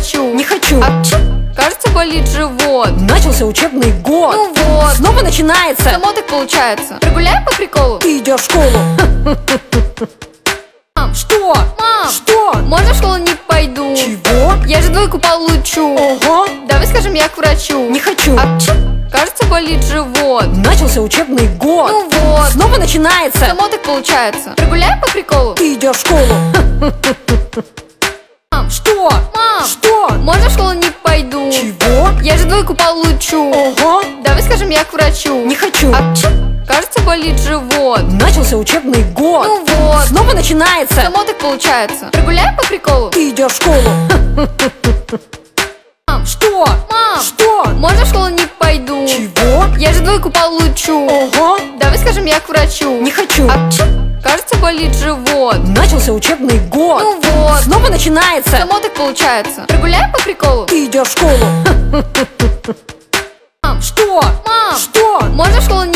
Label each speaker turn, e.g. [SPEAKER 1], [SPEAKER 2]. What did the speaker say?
[SPEAKER 1] врачу.
[SPEAKER 2] Не хочу.
[SPEAKER 1] Кажется, болит живот.
[SPEAKER 2] Начался учебный год.
[SPEAKER 1] Ну вот,
[SPEAKER 2] снова начинается.
[SPEAKER 1] само так получается. Прогуляем по приколу?
[SPEAKER 2] Ты идешь в школу.
[SPEAKER 1] Мам,
[SPEAKER 2] Что?
[SPEAKER 1] мам,
[SPEAKER 2] Что?
[SPEAKER 1] можно в школу не пойду?
[SPEAKER 2] Чего?
[SPEAKER 1] Я же двойку получу.
[SPEAKER 2] Ого.
[SPEAKER 1] Давай скажем, я к врачу.
[SPEAKER 2] Не хочу.
[SPEAKER 1] Кажется, болит живот.
[SPEAKER 2] Начался учебный год.
[SPEAKER 1] Ну вот,
[SPEAKER 2] снова начинается.
[SPEAKER 1] само так получается. Прогуляем по приколу?
[SPEAKER 2] Ты идешь в школу.
[SPEAKER 1] Мам,
[SPEAKER 2] Что?
[SPEAKER 1] мам,
[SPEAKER 2] Что?
[SPEAKER 1] можно в школу не пойду?
[SPEAKER 2] Чего?
[SPEAKER 1] Я же двойку получу.
[SPEAKER 2] Ого.
[SPEAKER 1] Давай скажем, я к врачу.
[SPEAKER 2] Не хочу.
[SPEAKER 1] Кажется, болит живот.
[SPEAKER 2] Начался учебный год.
[SPEAKER 1] Ну вот,
[SPEAKER 2] снова начинается.
[SPEAKER 1] само так получается. Прогуляем по приколу?
[SPEAKER 2] Ты идешь в школу.
[SPEAKER 1] Мам,
[SPEAKER 2] Что?
[SPEAKER 1] мам,
[SPEAKER 2] Что?
[SPEAKER 1] можно в школу не пойду?
[SPEAKER 2] Чего?
[SPEAKER 1] Я же двойку получу.
[SPEAKER 2] Ого.
[SPEAKER 1] Давай скажем, я к врачу.
[SPEAKER 2] Не хочу.
[SPEAKER 1] Кажется, болит живот.
[SPEAKER 2] Начался учебный год.
[SPEAKER 1] Ну вот,
[SPEAKER 2] снова начинается.
[SPEAKER 1] само так получается. Прогуляем по приколу?
[SPEAKER 2] Ты идешь в школу.
[SPEAKER 1] Мам,
[SPEAKER 2] Что?
[SPEAKER 1] мам,
[SPEAKER 2] Что?
[SPEAKER 1] можно в школу